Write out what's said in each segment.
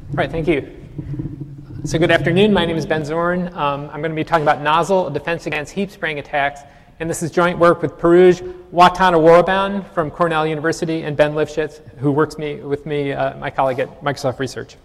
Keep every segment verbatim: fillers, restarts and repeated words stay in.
All right, thank you. So good afternoon. My name is Ben Zorn. Um, I'm going to be talking about Nozzle, a defense against heap spraying attacks. And this is joint work with Perouge Watana-Woroban from Cornell University and Ben Lifshitz, who works me, with me, uh, my colleague at Microsoft Research.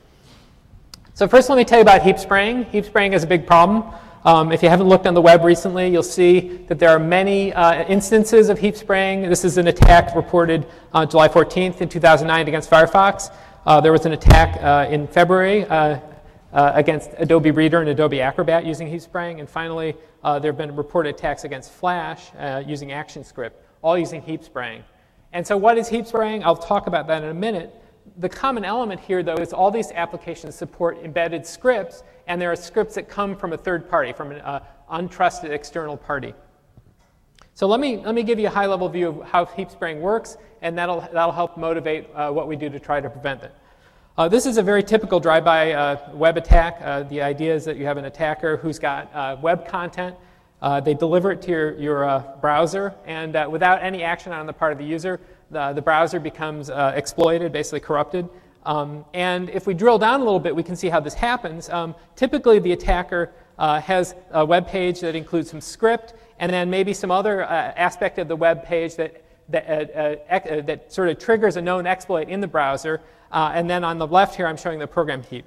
So first, let me tell you about heap spraying. Heap spraying is a big problem. Um, if you haven't looked on the web recently, you'll see that there are many uh, instances of heap spraying. This is an attack reported on July fourteenth in two thousand nine against Firefox. Uh, there was an attack uh, in February uh, uh, against Adobe Reader and Adobe Acrobat using heap spraying. And finally, uh, there have been reported attacks against Flash uh, using ActionScript, all using heap spraying. And so what is heap spraying? I'll talk about that in a minute. The common element here, though, is all these applications support embedded scripts, and there are scripts that come from a third party, from an uh, untrusted external party. So let me, let me give you a high-level view of how heap spraying works, and that'll, that'll help motivate uh, what we do to try to prevent it. Uh, this is a very typical drive-by uh, web attack. Uh, the idea is that you have an attacker who's got uh, web content. Uh, they deliver it to your, your uh, browser, and uh, without any action on the part of the user, the, the browser becomes uh, exploited, basically corrupted. Um, and if we drill down a little bit, we can see how this happens. Um, typically, the attacker uh, has a web page that includes some script, and then maybe some other uh, aspect of the web page that, that, uh, uh, that sort of triggers a known exploit in the browser. Uh, and then on the left here, I'm showing the program heap.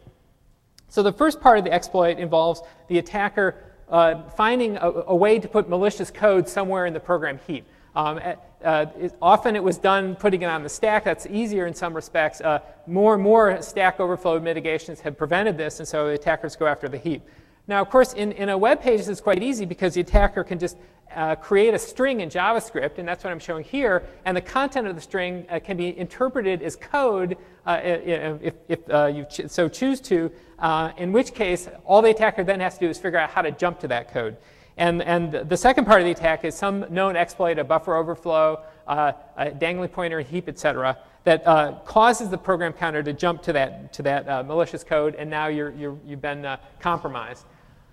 So the first part of the exploit involves the attacker uh, finding a, a way to put malicious code somewhere in the program heap. Um, uh, it, often it was done putting it on the stack. That's easier in some respects. Uh, more and more Stack Overflow mitigations have prevented this, and so the attackers go after the heap. Now, of course, in, in a web page, this is quite easy because the attacker can just uh, create a string in JavaScript, and that's what I'm showing here. And the content of the string uh, can be interpreted as code uh, if, if uh, you ch so choose to, uh, in which case, all the attacker then has to do is figure out how to jump to that code. And, and the second part of the attack is some known exploit, a buffer overflow, uh, a dangling pointer, a heap, et cetera, that uh, causes the program counter to jump to that, to that uh, malicious code, and now you're, you're, you've been uh, compromised.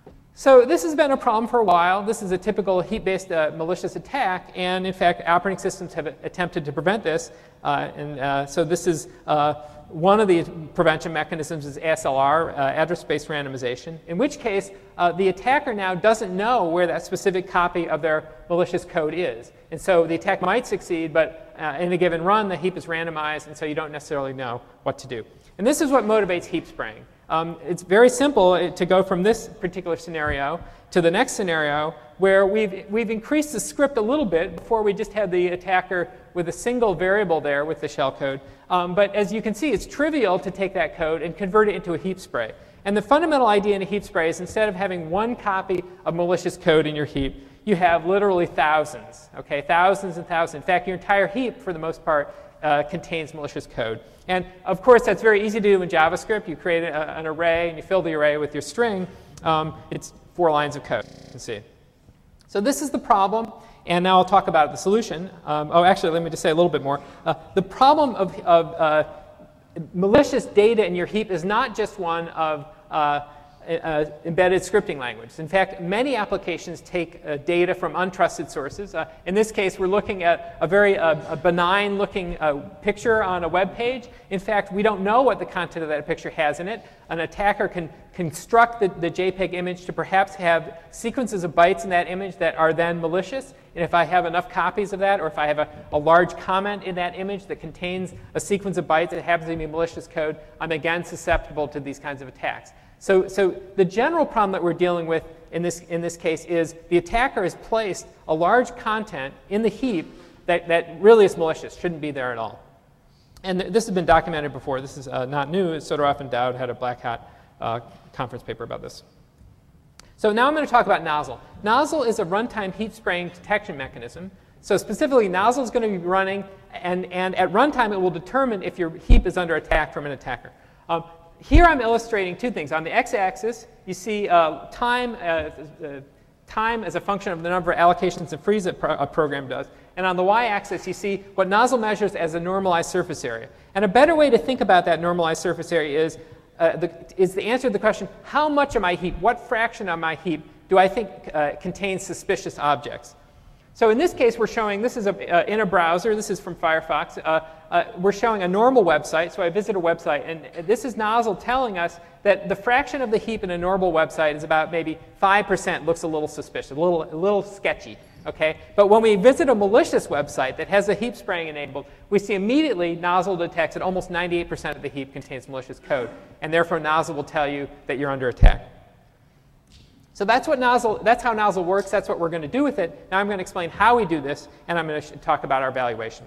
So this has been a problem for a while. This is a typical heap-based uh, malicious attack, and in fact, operating systems have attempted to prevent this. Uh, and uh, so this is uh, one of the prevention mechanisms is A S L R, uh, address space randomization, in which case uh, the attacker now doesn't know where that specific copy of their malicious code is. And so the attack might succeed, but uh, in a given run, the heap is randomized, and so you don't necessarily know what to do. And this is what motivates heap spraying. Um, it's very simple to go from this particular scenario to the next scenario where we've, we've increased the script a little bit. Before we just had the attacker with a single variable there with the shell code. Um, but as you can see, it's trivial to take that code and convert it into a heap spray. And the fundamental idea in a heap spray is instead of having one copy of malicious code in your heap, you have literally thousands, okay? Thousands and thousands. In fact, your entire heap, for the most part, uh, contains malicious code. And of course, that's very easy to do in JavaScript. You create a, an array, and you fill the array with your string. Um, it's four lines of code, you can see. So this is the problem, and now I'll talk about the solution. Um, oh, actually, let me just say a little bit more. Uh, the problem of, of uh, malicious data in your heap is not just one of uh, Uh, embedded scripting language. In fact, many applications take uh, data from untrusted sources. Uh, in this case, we're looking at a very uh, a benign-looking uh, picture on a web page. In fact, we don't know what the content of that picture has in it. An attacker can construct the, the JPEG image to perhaps have sequences of bytes in that image that are then malicious. And if I have enough copies of that, or if I have a, a large comment in that image that contains a sequence of bytes that happens to be malicious code, I'm again susceptible to these kinds of attacks. So, so the general problem that we're dealing with in this, in this case is the attacker has placed a large content in the heap that, that really is malicious, shouldn't be there at all. And th this has been documented before. This is uh, not new. Soderov and Dowd had a Black Hat uh, conference paper about this. So now I'm going to talk about Nozzle. Nozzle is a runtime heap spraying detection mechanism. So specifically, Nozzle is going to be running, and, and at runtime, it will determine if your heap is under attack from an attacker. Um, Here I'm illustrating two things. On the x-axis, you see uh, time, uh, uh, time as a function of the number of allocations and frees that pro a program does. And on the y-axis, you see what Nozzle measures as a normalized surface area. And a better way to think about that normalized surface area is, uh, the, is the answer to the question, how much of my heap, what fraction of my heap do I think uh, contains suspicious objects? So in this case, we're showing, this is a, uh, in a browser, this is from Firefox, uh, uh, we're showing a normal website. So I visit a website, and this is Nozzle telling us that the fraction of the heap in a normal website is about maybe five percent. Looks a little suspicious, a little, a little sketchy. Okay? But when we visit a malicious website that has a heap spraying enabled, we see immediately Nozzle detects that almost ninety-eight percent of the heap contains malicious code. And therefore, Nozzle will tell you that you're under attack. So that's what Nozzle, that's how Nozzle works. That's what we're going to do with it. Now I'm going to explain how we do this, and I'm going to talk about our evaluation.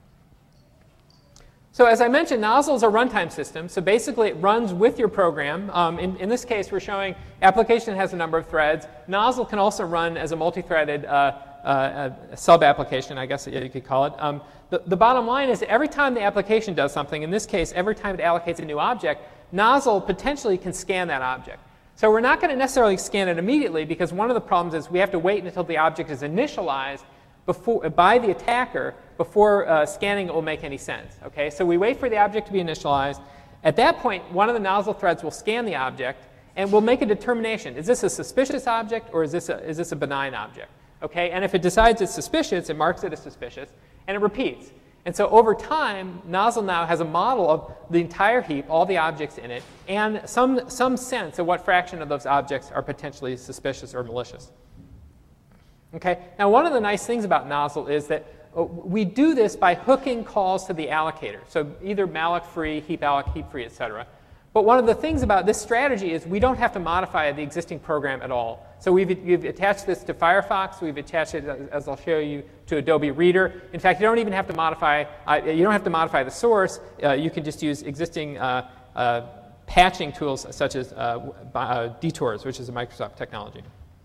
So as I mentioned, Nozzle is a runtime system. So basically, it runs with your program. Um, in, in this case, we're showing application has a number of threads. Nozzle can also run as a multi-threaded uh, uh, sub-application, I guess you could call it. Um, the, the bottom line is that every time the application does something, in this case, every time it allocates a new object, Nozzle potentially can scan that object. So we're not going to necessarily scan it immediately, because one of the problems is we have to wait until the object is initialized before, by the attacker before uh, scanning it will make any sense. Okay? So we wait for the object to be initialized. At that point, one of the Nozzle threads will scan the object, and we'll make a determination. Is this a suspicious object, or is this a, is this a benign object? Okay? And if it decides it's suspicious, it marks it as suspicious, and it repeats. And so over time, Nozzle now has a model of the entire heap, all the objects in it, and some, some sense of what fraction of those objects are potentially suspicious or malicious. Okay? Now, one of the nice things about Nozzle is that we do this by hooking calls to the allocator. So either malloc-free, heap alloc, heap-free, et cetera. But one of the things about this strategy is we don't have to modify the existing program at all. So we've, we've attached this to Firefox. We've attached it, as I'll show you, to Adobe Reader. In fact, you don't even have to modify. Uh, you don't have to modify the source. Uh, you can just use existing uh, uh, patching tools such as uh, uh, Detours, which is a Microsoft technology.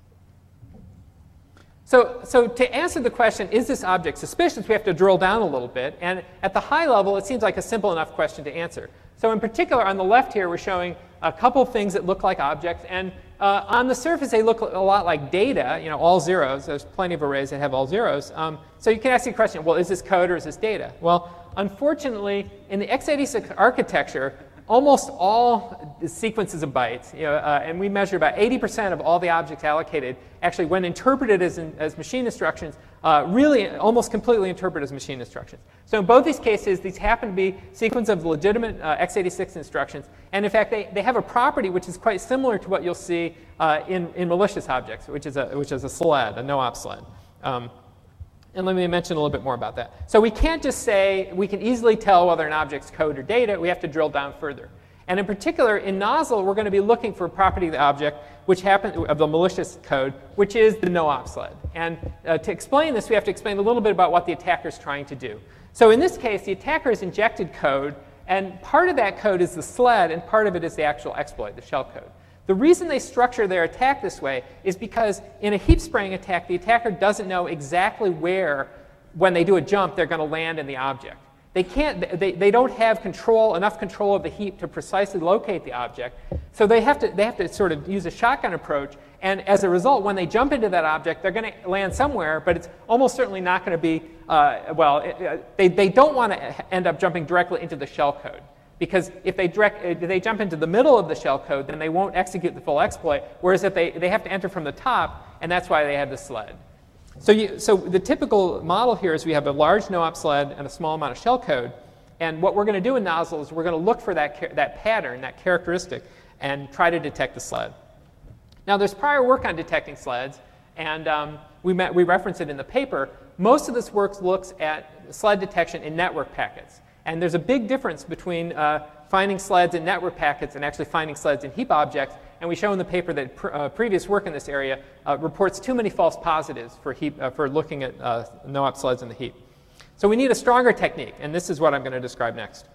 So, so to answer the question, is this object suspicious, we have to drill down a little bit. And at the high level, it seems like a simple enough question to answer. So in particular, on the left here, we're showing a couple of things that look like objects. And uh, on the surface, they look a lot like data, you know, all zeros. There's plenty of arrays that have all zeros. Um, so you can ask the question, well, is this code or is this data? Well, unfortunately, in the x eighty-six architecture, almost all sequences of bytes, you know, uh, and we measure about eighty percent of all the objects allocated, actually, when interpreted as, in, as machine instructions, uh, really almost completely interpret as machine instructions. So in both these cases, these happen to be sequence of legitimate uh, x eighty-six instructions. And in fact, they, they have a property which is quite similar to what you'll see uh, in, in malicious objects, which is a, which is a sled, a no-op sled. Um, And let me mention a little bit more about that. So we can't just say we can easily tell whether an object's code or data. We have to drill down further. And in particular, in Nozzle, we're going to be looking for a property of the object which happen, of the malicious code, which is the no-op sled. And uh, to explain this, we have to explain a little bit about what the attacker is trying to do. So in this case, the attacker has injected code, and part of that code is the sled, and part of it is the actual exploit, the shell code. The reason they structure their attack this way is because in a heap spraying attack, the attacker doesn't know exactly where, when they do a jump, they're going to land in the object. They can't, they, they don't have control, enough control of the heap to precisely locate the object. So they have to, they have to sort of use a shotgun approach. And as a result, when they jump into that object, they're going to land somewhere, but it's almost certainly not going to be, uh, well, it, uh, they, they don't want to end up jumping directly into the shell code. Because if they, direct, if they jump into the middle of the shell code, then they won't execute the full exploit. Whereas if they, they have to enter from the top, and that's why they have the sled. So, you, so the typical model here is we have a large no-op sled and a small amount of shell code. And what we're going to do in Nozzle is we're going to look for that, that pattern, that characteristic, and try to detect the sled. Now, there's prior work on detecting sleds, and um, we, met, we reference it in the paper. Most of this work looks at sled detection in network packets. And there's a big difference between uh, finding sleds in network packets and actually finding sleds in heap objects. And we show in the paper that pr uh, previous work in this area uh, reports too many false positives for, heap, uh, for looking at uh, no-op sleds in the heap. So we need a stronger technique, and this is what I'm going to describe next.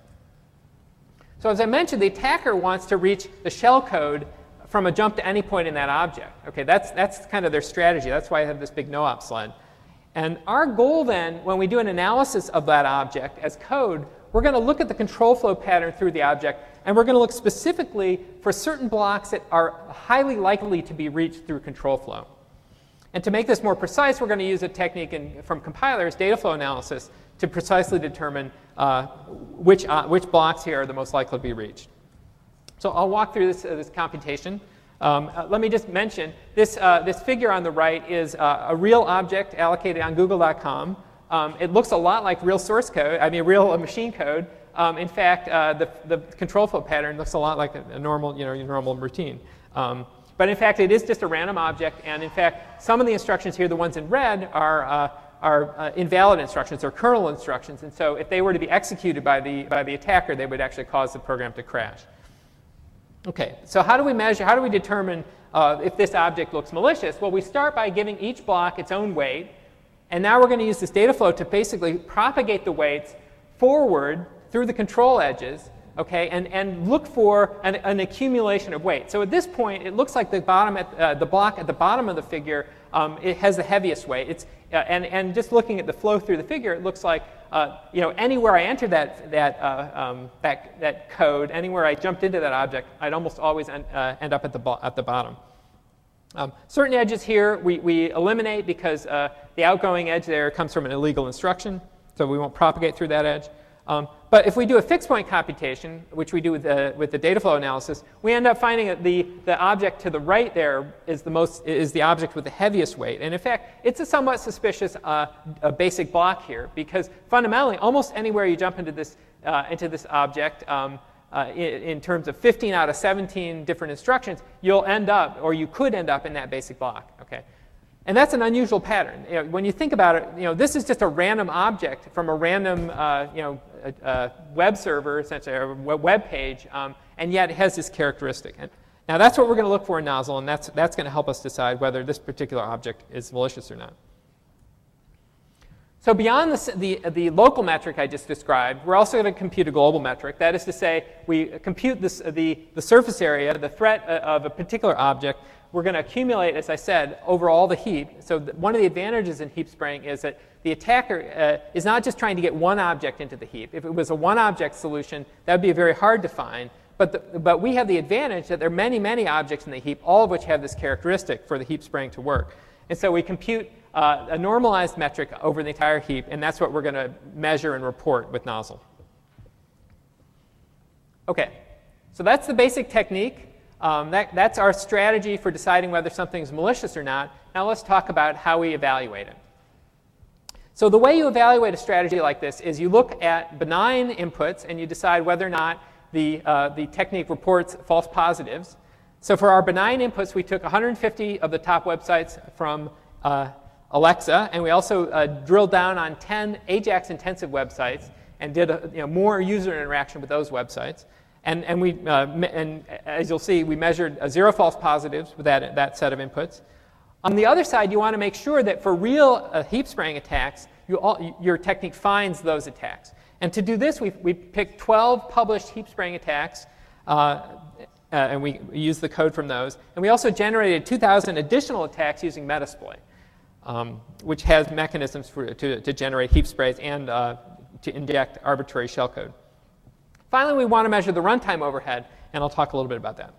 So as I mentioned, the attacker wants to reach the shell code from a jump to any point in that object. Okay, that's, that's kind of their strategy. That's why I have this big no-op sled. And our goal then, when we do an analysis of that object as code, we're going to look at the control flow pattern through the object, and we're going to look specifically for certain blocks that are highly likely to be reached through control flow. And to make this more precise, we're going to use a technique in, from compilers, data flow analysis, to precisely determine uh, which, uh, which blocks here are the most likely to be reached. So I'll walk through this, uh, this computation. Um, uh, let me just mention, this, uh, this figure on the right is uh, a real object allocated on google dot com. Um, it looks a lot like real source code, I mean real uh, machine code. Um, in fact, uh, the, the control flow pattern looks a lot like a, a normal, you know, your normal routine. Um, but in fact, it is just a random object. And in fact, some of the instructions here, the ones in red, are, uh, are uh, invalid instructions or kernel instructions. And so if they were to be executed by the, by the attacker, they would actually cause the program to crash. OK, so how do we measure, how do we determine uh, if this object looks malicious? Well, we start by giving each block its own weight. And now we're going to use this data flow to basically propagate the weights forward through the control edges, okay, and, and look for an, an accumulation of weight. So at this point, it looks like the bottom at, uh, the block at the bottom of the figure, um, it has the heaviest weight. It's, uh, and, and just looking at the flow through the figure, it looks like uh, you know, anywhere I enter that, that, uh, um, that, that code, anywhere I jumped into that object, I'd almost always end, uh, end up at the, bo at the bottom. Um, certain edges here we, we eliminate because uh, the outgoing edge there comes from an illegal instruction, so we won't propagate through that edge. Um, but if we do a fixed point computation, which we do with the, with the data flow analysis, we end up finding that the, the object to the right there is the, most, is the object with the heaviest weight. And in fact, it's a somewhat suspicious uh, a basic block here, because fundamentally, almost anywhere you jump into this, uh, into this object, um, uh, in, in terms of fifteen out of seventeen different instructions, you'll end up, or you could end up in that basic block. Okay? And that's an unusual pattern. You know, when you think about it, you know, this is just a random object from a random uh, you know, a, a web server, essentially, or a web page, um, and yet it has this characteristic. And now that's what we're going to look for in Nozzle, and that's, that's going to help us decide whether this particular object is malicious or not. So beyond the, the, the local metric I just described, we're also going to compute a global metric. That is to say, we compute this, the, the surface area, the threat of a particular object. We're going to accumulate, as I said, over all the heap. So th one of the advantages in heap spraying is that the attacker uh, is not just trying to get one object into the heap. If it was a one-object solution, that would be very hard to find. But, the, but we have the advantage that there are many, many objects in the heap, all of which have this characteristic for the heap spraying to work. And so we compute uh, a normalized metric over the entire heap, and that's what we're going to measure and report with Nozzle. OK, so that's the basic technique. Um, that, that's our strategy for deciding whether something is malicious or not. Now let's talk about how we evaluate it. So the way you evaluate a strategy like this is you look at benign inputs and you decide whether or not the, uh, the technique reports false positives. So for our benign inputs, we took one hundred fifty of the top websites from uh, Alexa, and we also uh, drilled down on ten Ajax-intensive websites and did a, you know, more user interaction with those websites. And, and, we, uh, and as you'll see, we measured uh, zero false positives with that, that set of inputs. On the other side, you want to make sure that for real uh, heap spraying attacks, you all, your technique finds those attacks. And to do this, we we picked twelve published heap spraying attacks, uh, uh, and we, we used the code from those. And we also generated two thousand additional attacks using Metasploit, um, which has mechanisms for, to, to generate heap sprays and uh, to inject arbitrary shellcode. Finally, we want to measure the runtime overhead, and I'll talk a little bit about that.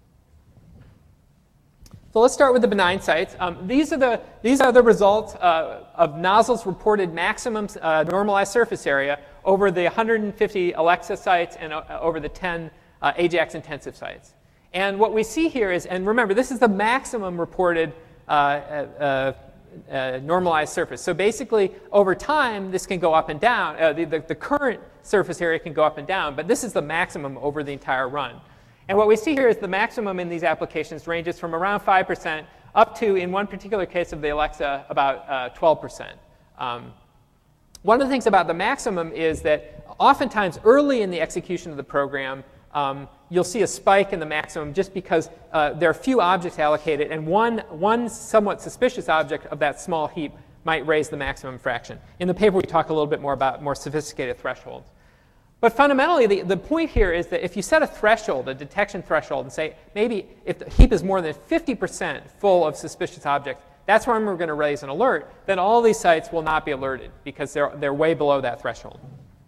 So let's start with the benign sites. Um, these, are the, these are the results uh, of Nozzle's reported maximum uh, normalized surface area over the one hundred fifty Alexa sites and uh, over the ten uh, Ajax-intensive sites. And what we see here is, and remember, this is the maximum reported uh, uh, uh, normalized surface. So basically, over time, this can go up and down. Uh, the, the, the current surface area can go up and down, but this is the maximum over the entire run. And what we see here is the maximum in these applications ranges from around five percent up to, in one particular case of the Alexa, about uh, twelve percent. Um, one of the things about the maximum is that oftentimes early in the execution of the program, um, you'll see a spike in the maximum just because uh, there are few objects allocated, and one, one somewhat suspicious object of that small heap might raise the maximum fraction. In the paper, we talk a little bit more about more sophisticated thresholds. But fundamentally, the, the point here is that if you set a threshold, a detection threshold, and say maybe if the heap is more than fifty percent full of suspicious objects, that's when we're going to raise an alert, then all these sites will not be alerted because they're, they're way below that threshold.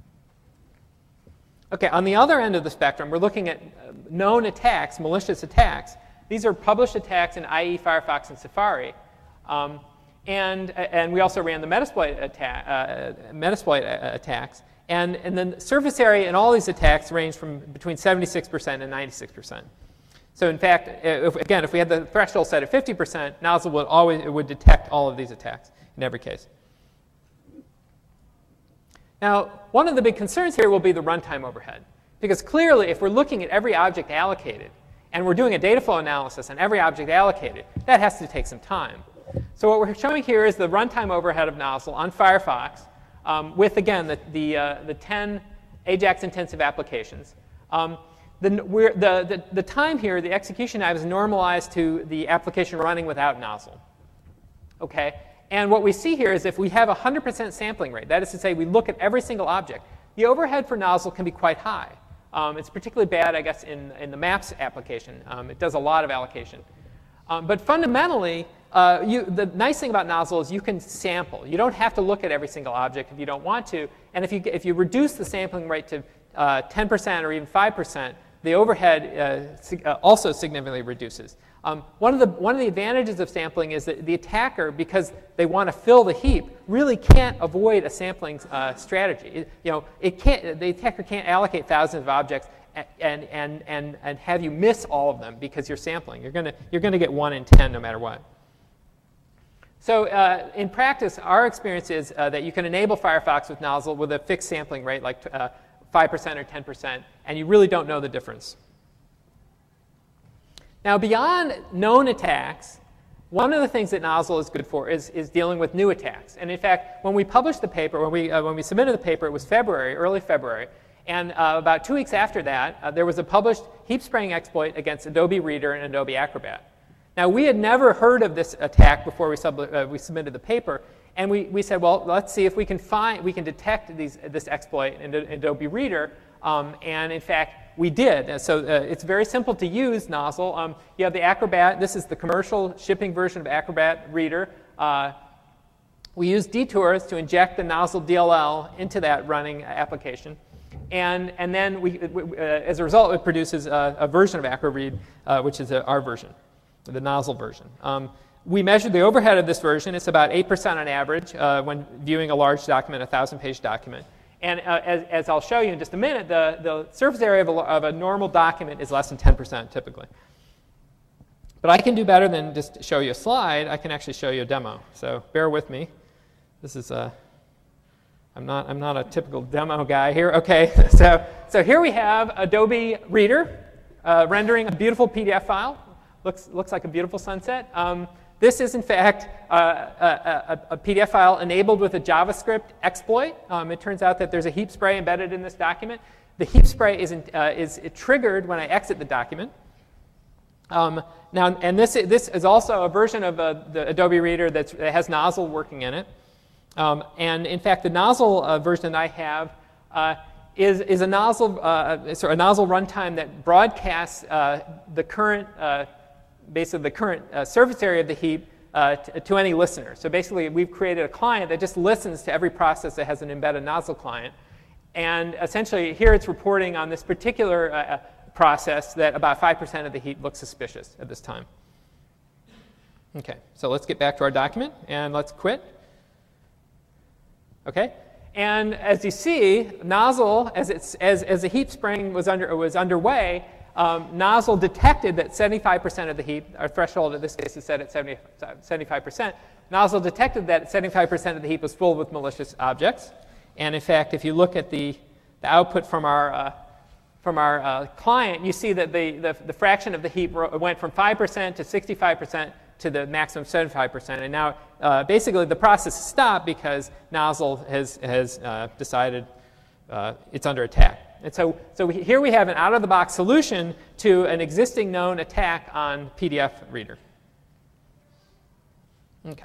OK, on the other end of the spectrum, we're looking at known attacks, malicious attacks. These are published attacks in I E, Firefox, and Safari. Um, and, and we also ran the Metasploit, attack, uh, Metasploit attacks. And, and then the surface area in all these attacks range from between seventy-six percent and ninety-six percent. So in fact, if, again, if we had the threshold set at fifty percent, Nozzle would always it would detect all of these attacks in every case. Now, one of the big concerns here will be the runtime overhead. Because clearly, if we're looking at every object allocated, and we're doing a data flow analysis on every object allocated, that has to take some time. So what we're showing here is the runtime overhead of Nozzle on Firefox um, with, again, the, the, uh, the ten AJAX-intensive applications. Um, the, we're, the, the, the time here, the execution time, is normalized to the application running without Nozzle. Okay? And what we see here is if we have a one hundred percent sampling rate, that is to say we look at every single object, the overhead for Nozzle can be quite high. Um, it's particularly bad, I guess, in, in the Maps application. Um, it does a lot of allocation. Um, but fundamentally, uh, you, the nice thing about Nozzle is you can sample. You don't have to look at every single object if you don't want to. And if you, if you reduce the sampling rate to uh, ten percent or even five percent, the overhead uh, sig uh, also significantly reduces. Um, one, of the, one of the advantages of sampling is that the attacker, because they want to fill the heap, really can't avoid a sampling uh, strategy. It, you know, it can't, the attacker can't allocate thousands of objects and, and, and, and have you miss all of them because you're sampling. You're going you're gonna get one in ten no matter what. So uh, in practice, our experience is uh, that you can enable Firefox with Nozzle with a fixed sampling rate like uh, five percent or ten percent, and you really don't know the difference. Now, beyond known attacks, one of the things that Nozzle is good for is, is dealing with new attacks. And in fact, when we published the paper, when we, uh, when we submitted the paper, it was February, early February. And uh, about two weeks after that, uh, there was a published heap spraying exploit against Adobe Reader and Adobe Acrobat. Now, we had never heard of this attack before we, sub uh, we submitted the paper. And we, we said, well, let's see if we can find, we can detect these, this exploit in, in Adobe Reader. Um, and in fact, we did. And so uh, it's very simple to use Nozzle. Um, you have the Acrobat. This is the commercial shipping version of Acrobat Reader. Uh, we use detours to inject the Nozzle D L L into that running application. And, and then, we, uh, as a result, it produces a, a version of AcroRead, uh, which is a, our version, the Nozzle version. Um, we measured the overhead of this version. It's about eight percent on average uh, when viewing a large document, a thousand page document. And uh, as, as I'll show you in just a minute, the, the surface area of a, of a normal document is less than ten percent typically. But I can do better than just show you a slide. I can actually show you a demo. So bear with me. This is a, I'm not, I'm not a typical demo guy here. OK, so, so here we have Adobe Reader uh, rendering a beautiful P D F file. Looks, looks like a beautiful sunset. Um, This is, in fact, uh, a, a, a P D F file enabled with a JavaScript exploit. Um, it turns out that there's a heap spray embedded in this document. The heap spray is, in, uh, is triggered when I exit the document. Um, now, and this, this is also a version of uh, the Adobe Reader that's, that has Nozzle working in it. Um, and in fact, the Nozzle uh, version that I have uh, is, is a Nozzle, uh, sorry, a Nozzle runtime that broadcasts uh, the current uh, basically the current uh, surface area of the heap uh, to any listener. So basically, we've created a client that just listens to every process that has an embedded Nozzle client. And essentially, here it's reporting on this particular uh, process that about five percent of the heap looks suspicious at this time. OK, so let's get back to our document, and let's quit. OK, and as you see, Nozzle, as, it's, as, as the heap spraying was, under, was underway, Um, Nozzle detected that seventy-five percent of the heap, our threshold in this case is set at seventy-five percent. Nozzle detected that seventy-five percent of the heap was full with malicious objects. And in fact, if you look at the, the output from our, uh, from our uh, client, you see that the, the, the fraction of the heap went from five percent to sixty-five percent to the maximum seventy-five percent. And now, uh, basically, the process stopped because Nozzle has, has uh, decided uh, it's under attack. And so, so we, here we have an out-of-the-box solution to an existing known attack on P D F Reader. OK.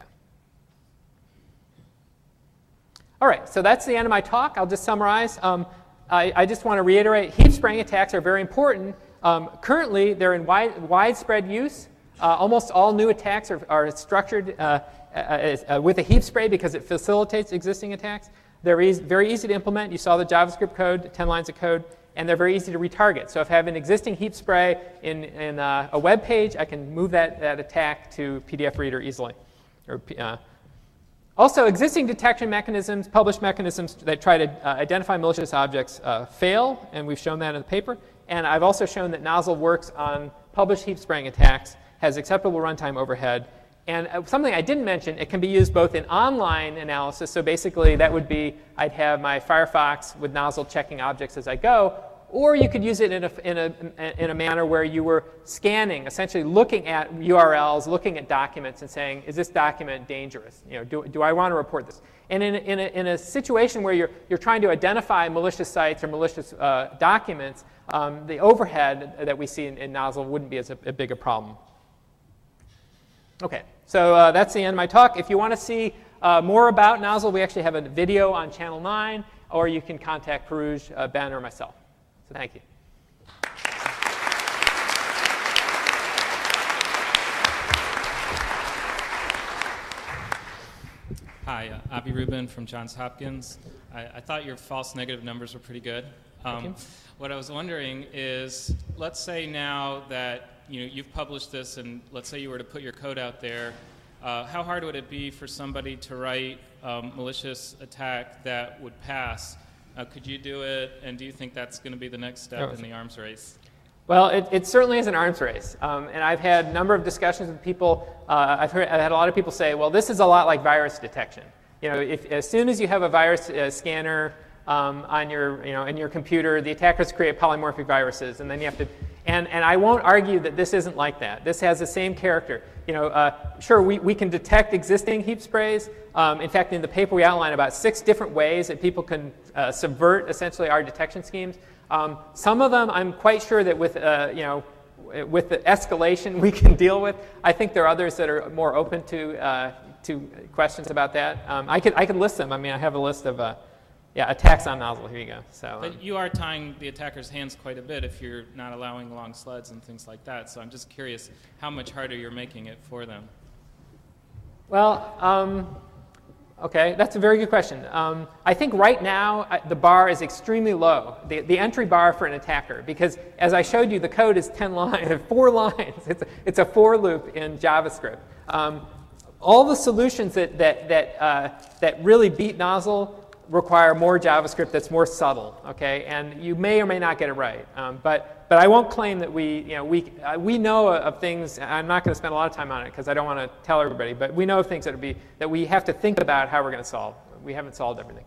All right, so that's the end of my talk. I'll just summarize. Um, I, I just want to reiterate, heap spraying attacks are very important. Um, currently, they're in wide, widespread use. Uh, almost all new attacks are, are structured uh, uh, uh, with a heap spray because it facilitates existing attacks. They're easy, very easy to implement. You saw the JavaScript code, ten lines of code, and they're very easy to retarget. So if I have an existing heap spray in, in uh, a web page, I can move that, that attack to P D F Reader easily. Or, uh, also, existing detection mechanisms, published mechanisms that try to uh, identify malicious objects uh, fail, and we've shown that in the paper. And I've also shown that Nozzle works on published heap spraying attacks, has acceptable runtime overhead, And uh, something I didn't mention, it can be used both in online analysis. So basically, that would be I'd have my Firefox with Nozzle checking objects as I go. Or you could use it in a, in, a, in a manner where you were scanning, essentially looking at U R Ls, looking at documents, and saying, is this document dangerous? You know, do, do I want to report this? And in, in, a, in a situation where you're, you're trying to identify malicious sites or malicious uh, documents, um, the overhead that we see in, in Nozzle wouldn't be as a, a big a problem. OK, so uh, that's the end of my talk. If you want to see uh, more about Nozzle, we actually have a video on Channel nine, or you can contact Peruge, uh, Ben, or myself. So thank you. Hi, uh, Avi Rubin from Johns Hopkins. I, I thought your false negative numbers were pretty good. Um, what I was wondering is, let's say now that you know, you've published this, and let's say you were to put your code out there, uh, how hard would it be for somebody to write a um, malicious attack that would pass? Uh, could you do it, and do you think that's going to be the next step in the arms race? Well, it, it certainly is an arms race. Um, and I've had a number of discussions with people. Uh, I've, heard, I've had a lot of people say, well, this is a lot like virus detection. You know, if, as soon as you have a virus uh, scanner um, on your, you know, in your computer, the attackers create polymorphic viruses, and then you have to. And, and I won't argue that this isn't like that. This has the same character. You know, uh, sure, we, we can detect existing heap sprays. Um, in fact, in the paper, we outline about six different ways that people can uh, subvert essentially our detection schemes. Um, some of them, I'm quite sure that with, uh, you know, with the escalation we can deal with. I think there are others that are more open to uh, to questions about that. Um, I could I could list them. I mean, I have a list of uh, yeah attacks on Nozzle. Here you go. So, but um, you are tying the attacker's hands quite a bit if you're not allowing long sleds and things like that. So I'm just curious how much harder you're making it for them. Well. Um, Okay, that's a very good question. Um, I think right now I, the bar is extremely low, the, the entry bar for an attacker, because as I showed you, the code is ten lines, four lines. It's a, it's a for loop in JavaScript. Um, all the solutions that that that uh, that really beat Nozzle require more JavaScript that's more subtle. Okay, and you may or may not get it right, um, but. But I won't claim that we, you know, we, uh, we know of things. I'm not going to spend a lot of time on it because I don't want to tell everybody. But we know of things that would be that we have to think about how we're going to solve. We haven't solved everything.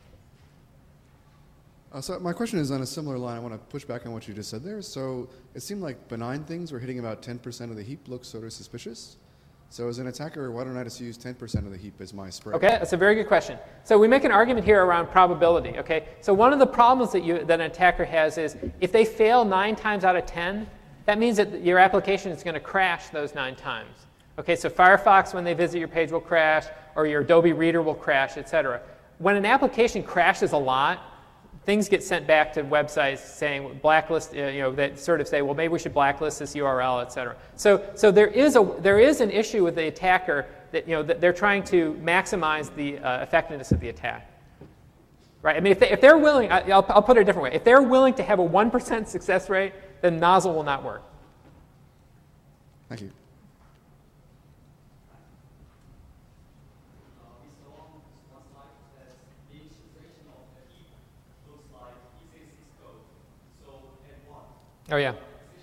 Uh, so my question is on a similar line. I want to push back on what you just said there. So it seemed like benign things were hitting about ten percent of the heap looks sort of suspicious. So as an attacker, why don't I just use ten percent of the heap as my spray? Okay, that's a very good question. So we make an argument here around probability. Okay, so one of the problems that you that an attacker has is if they fail nine times out of ten, that means that your application is going to crash those nine times. Okay, so Firefox, when they visit your page, will crash, or your Adobe Reader will crash, et cetera. When an application crashes a lot, things get sent back to websites saying blacklist, uh, you know, that sort of say, well, maybe we should blacklist this U R L, et cetera. So, so there is a there is an issue with the attacker that you know that they're trying to maximize the uh, effectiveness of the attack. Right? I mean, if they, if they're willing, I, I'll, I'll put it a different way. If they're willing to have a one percent success rate, then Nozzle will not work. Thank you. Oh, yeah.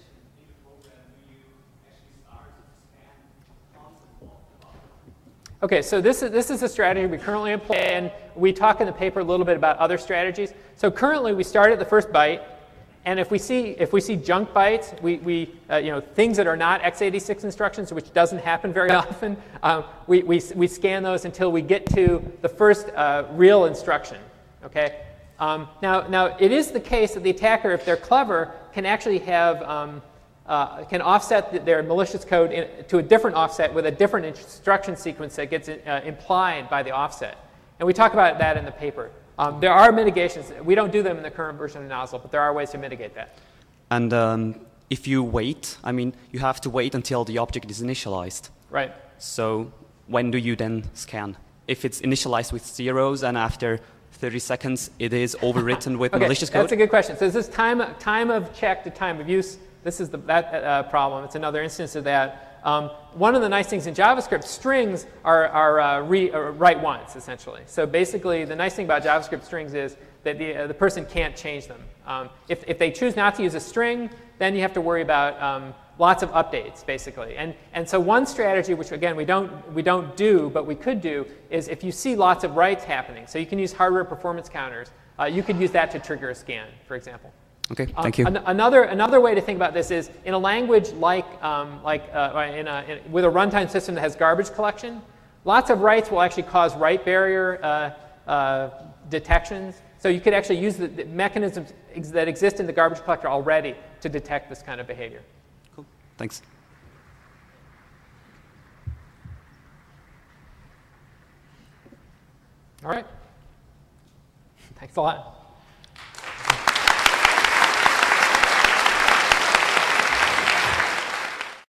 Okay, so this is, this is a strategy we currently employ, and we talk in the paper a little bit about other strategies. So currently, we start at the first byte, and if we see if we see junk bytes, we, we uh, you know things that are not x eighty-six instructions, which doesn't happen very often, um, we, we we scan those until we get to the first uh, real instruction. Okay. Um, now, now, it is the case that the attacker, if they're clever, can actually have um, uh, can offset the, their malicious code in, to a different offset with a different instruction sequence that gets uh, implied by the offset. And we talk about that in the paper. Um, there are mitigations. We don't do them in the current version of Nozzle, but there are ways to mitigate that. And um, if you wait, I mean, you have to wait until the object is initialized. Right. So when do you then scan? If it's initialized with zeros and after thirty seconds, it is overwritten with okay, malicious code? That's a good question. So this is time, time of check to time of use. This is the, that uh, problem. It's another instance of that. Um, one of the nice things in JavaScript, strings are, are uh, re, uh, write once, essentially. So basically, the nice thing about JavaScript strings is that the, uh, the person can't change them. Um, if, if they choose not to use a string, then you have to worry about um, lots of updates, basically. And, and so one strategy, which again we don't, we don't do, but we could do, is if you see lots of writes happening, so you can use hardware performance counters, uh, you could use that to trigger a scan, for example. Okay, thank you. Um, an another, another way to think about this is in a language like, um, like uh, in a, in, with a runtime system that has garbage collection, lots of writes will actually cause write barrier uh, uh, detections. So you could actually use the, the mechanisms ex that exist in the garbage collector already to detect this kind of behavior. Cool, thanks. All right. Thanks a lot.